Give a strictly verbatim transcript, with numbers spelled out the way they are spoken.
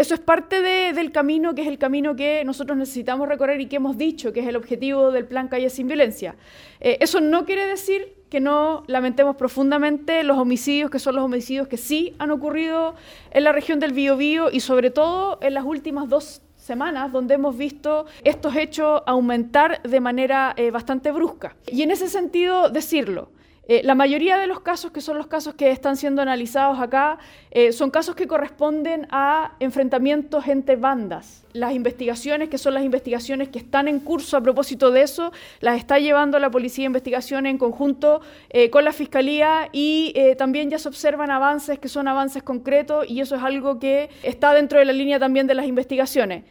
eso es parte de, del camino, que es el camino que nosotros necesitamos recorrer y que hemos dicho que es el objetivo del Plan Calles Sin Violencia. Eh, eso no quiere decir que no lamentemos profundamente los homicidios, que son los homicidios que sí han ocurrido en la región del Biobío y sobre todo en las últimas dos semanas, donde hemos visto estos hechos aumentar de manera eh, bastante brusca. Y en ese sentido, decirlo, eh, la mayoría de los casos, que son los casos que están siendo analizados acá, eh, son casos que corresponden a enfrentamientos entre bandas. Las investigaciones, que son las investigaciones que están en curso a propósito de eso, las está llevando la Policía de Investigación en conjunto eh, con la Fiscalía y eh, también ya se observan avances que son avances concretos y eso es algo que está dentro de la línea también de las investigaciones.